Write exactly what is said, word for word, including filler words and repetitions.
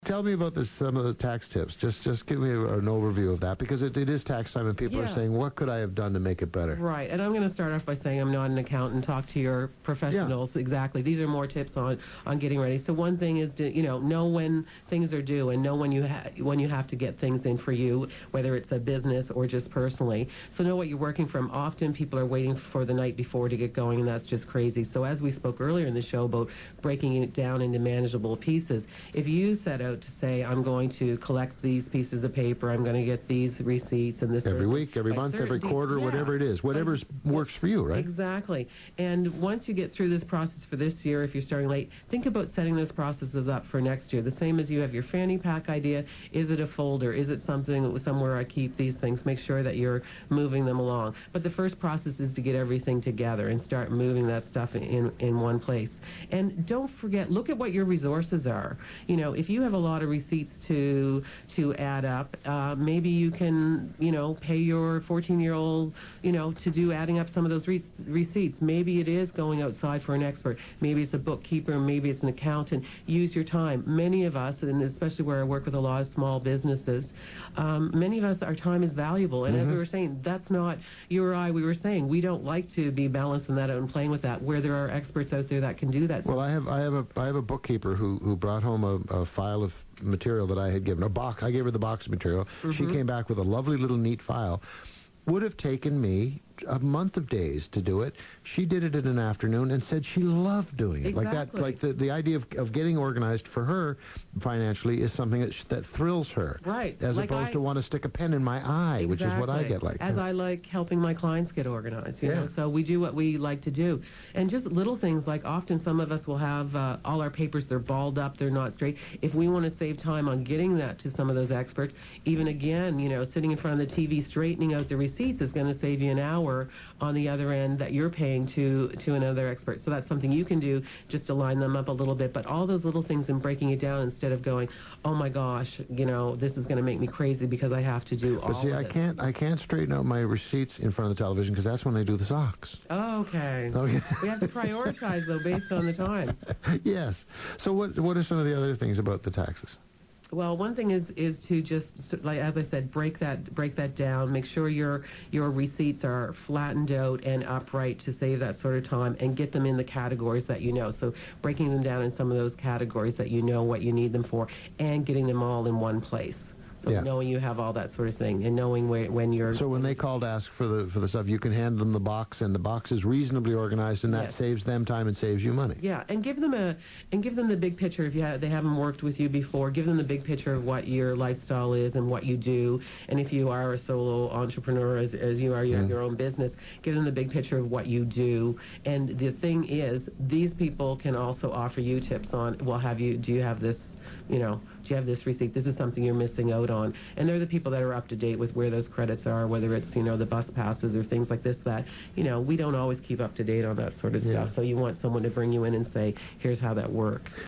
Tell me about this, some of the tax tips. Just just give me a, an overview of that, because it, it is tax time and people Yeah. are saying, what could I have done to make it better? Right, and I'm going to start off by saying I'm not an accountant. Talk to your professionals. Exactly. These are more tips on, on getting ready. So one thing is to, you know, know when things are due and know when you, ha- when you have to get things in for you, whether it's a business or just personally. So know what you're working from. Often people are waiting for the night before to get going, and that's just crazy. So as we spoke earlier in the show about breaking it down into manageable pieces, if you set out to say, I'm going to collect these pieces of paper, I'm going to get these receipts and this Every sort of week, every by month, every certainty- quarter, yeah. whatever it is. Whatever works for you, right? Exactly. And once you get through this process for this year, if you're starting late, think about setting those processes up for next year. The same as you have your fanny pack idea. Is it a folder? Is it something somewhere I keep these things? Make sure that you're moving them along. But the first process is to get everything together and start moving that stuff in, in one place. And don't forget, look at what your resources are. You know, if you have a lot of receipts to to add up, uh, maybe you can, you know, pay your fourteen-year-old, you know, to do adding up some of those re- receipts. Maybe it is going outside for an expert. Maybe it's a bookkeeper. Maybe it's an accountant. Use your time. Many of us, and especially where I work with a lot of small businesses, um, many of us, our time is valuable. And mm-hmm. as we were saying, that's not, you or I, we were saying, we don't like to be balancing that out and playing with that, where there are experts out there that can do that. Well, I have I have a I have a bookkeeper who who brought home a, a file of material that I had given, a box. I gave her the box of material. Mm-hmm. She came back with a lovely little neat file. Would have taken me a month of days to do it. She did it in an afternoon and said she loved doing it. Exactly. Like that, like the, the idea of, of getting organized for her financially is something that, sh- that thrills her. Right. As like opposed I, to want to stick a pen in my eye, exactly. which is what I get like. As I like helping my clients get organized, you yeah. know, so we do what we like to do. And just little things like often some of us will have uh, all our papers, they're balled up, they're not straight. If we want to save time on getting that to some of those experts, even again, you know, sitting in front of the T V straightening out the receipts is going to save you an hour on the other end that you're paying to to another expert. So that's something you can do just to line them up a little bit. But all those little things and breaking it down instead of going, oh my gosh, you know, this is going to make me crazy because I have to do all But see, of I this. can't I can't straighten out my receipts in front of the television because that's when they do the socks. Okay. Okay. We have to prioritize though based on the time. Yes. So what what are some of the other things about the taxes? Well, one thing is is to just, like as I said, break that break that down. Make sure your your receipts are flattened out and upright to save that sort of time, and get them in the categories that you know. So breaking them down in some of those categories that you know what you need them for, and getting them all in one place. So yeah. knowing you have all that sort of thing, and knowing where, when you're... So when they call to ask for the for the stuff, you can hand them the box, and the box is reasonably organized, and that yes. saves them time and saves you money. Yeah, and give them a and give them the big picture. If you have, they haven't worked with you before, give them the big picture of what your lifestyle is and what you do. And if you are a solo entrepreneur, as, as you are, you have mm. your own business, give them the big picture of what you do. And the thing is, these people can also offer you tips on, well, have you, do you have this, you know, do you have this receipt? This is something you're missing out on. And they're the people that are up to date with where those credits are, whether it's, you know, the bus passes or things like this that, you know, we don't always keep up to date on that sort of yeah. stuff. So you want someone to bring you in and say, here's how that works.